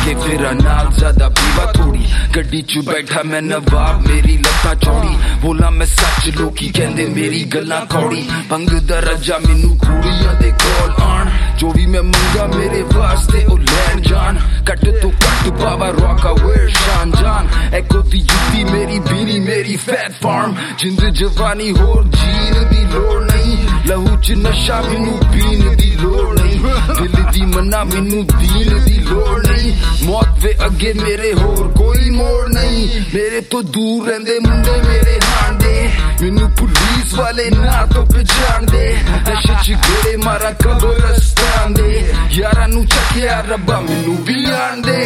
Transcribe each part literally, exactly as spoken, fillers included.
ते फिर नाल ज्यादा पीवा थोड़ी गड्डी च बैठा मैं नवाब मेरी लत्ता चौड़ी बोला मैं सच लोकी कहंदे मेरी गल्लां कौड़ी भंग दा रजा मैनू कुड़ियां दे कोल आण जो भी मैं मंगा मेरे वास्ते ओ लैन जान कट तो कट बाबा रॉका वेयर शान जान एको दी जुत्ती मेरी बीनी मेरी फैट फार्म जिंद जवानी होर जीन दी लोड़ नहीं लहू च नशा मैनू पीन दी लोड़ नहीं दिल दी मन्ना मैनू दीन दी लोड़ नहीं मौत वे अगे मेरे होर कोई मोड़ नहीं मेरे तो दूर रहंदे मुंडे मेरे हांडे मैनू पुलिस वाले ना तो पहचान दे नशे च गेड़े मारा कब्रिस्तान दे यारा नू चखिया रब्बा मैनू भी आन दे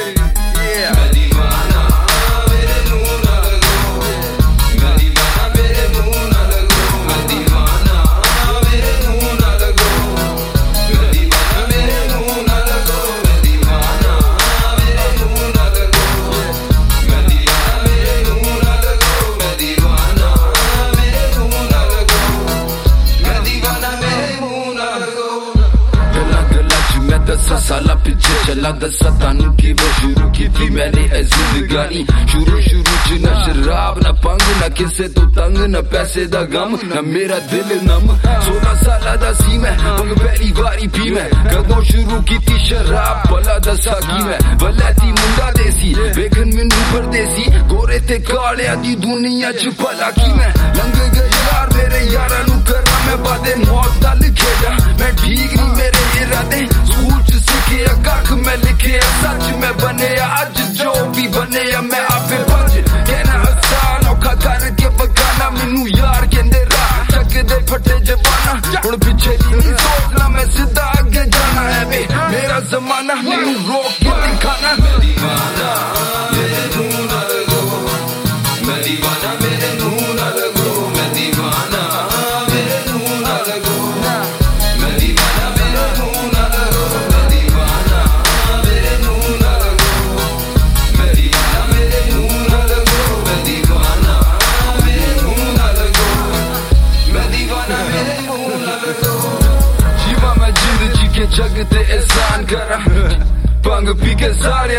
दसा साला पिछे चला दसा तानू की वो शुरू की थी मैंने ऐ जिंदगानी शुरू शुरू च न शराब न पंग न किसे तो तंग न पैसे दा गम न मेरा दिल नम सोलह साला दा सी मैं पंग पहली बारी पी मैं कदों शुरू की थी शराब भला दसा की मैं वलैती मुंडा देसी वेखन मैनू परदेसी गोरे ते कालिया दी दुनिया च भला की मैं लंघ गए यार मेरे यारा नू करा मैं बादे मौत दा लिखेगा मैं ठीक नहीं मेरे इरादे स्कूल च सीखे कख मैं लिखे सच मैं बने अज जो भी बने मैं आपे भज कहना आसान औखा करके बगाना मैनू यार कहंदे राह चकदे फटे जवाना हुण पिछे दी नहीं सोचना मैं सीधा अगे जाना है बे मेरा जमाना मैनू रोक के दिखाना मैं दीवाना मेरे मुंह ना लगो मैं दीवाना मेरे मुंह ना लगो मैं दीवाना मेरे मुंह ना लगो मैं दीवाना मेरे मुंह ना लगो मैं दीवाना मेरे मुंह ना लगो मैं दीवाना मेरे मुंह ना लगो मैं दीवाना मेरे मुंह ना लगो मैं दीवाना मेरे मुंह ना लगो जीवा मैं जिंद जी के जग ते एहसान करा भंग पी के सारे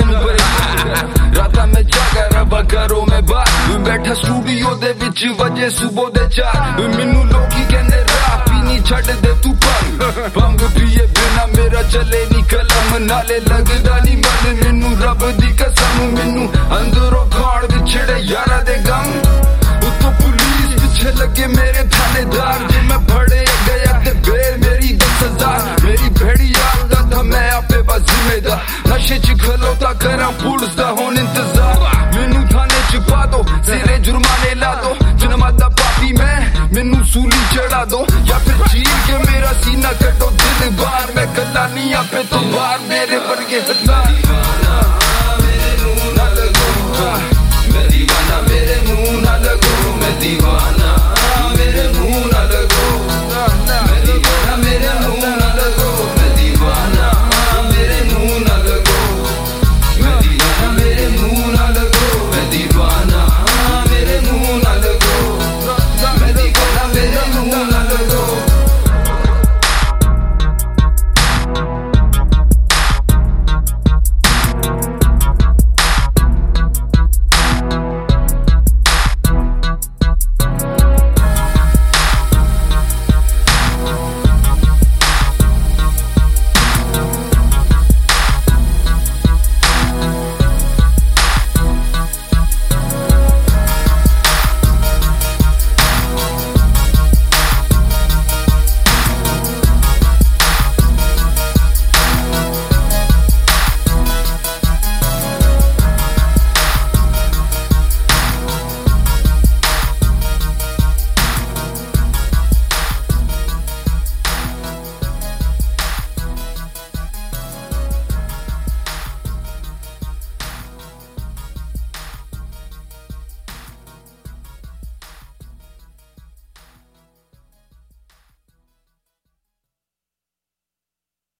राता में जागा रबा करो मैं बाहर बैठा स्टूडियो दे विच वजे सुबह दे चार मैनू लोकी कहंदे राह पीनी छड्ड दे तू भंग भंग पिए बिना मेरा चले नी कलम नाले लगदा नी मन मैनू रब दी कसम मैनू अंदरों खाड़ विछड़े यारा दे गम उतो पुलिस पीछे लगे मेरे थानेदार जे मैं फड़े गया ते बेर मेरी दस हजार मेरी भेड़ी याद था मैं आपे बस जिम्मेदार नशे च खलोता करा पुलिस दा होन इंतजार मैनू थाने च पा दो सिरे जुर्माने ला दो जन्मा दा पापी मैं मैनू सूली चढ़ा दो या फिर चीर के मेरा सीना कटो दिल बार मैं कला नहीं आपे तो बार मेरे वर्गे हथार मेरे मुंह ना लगो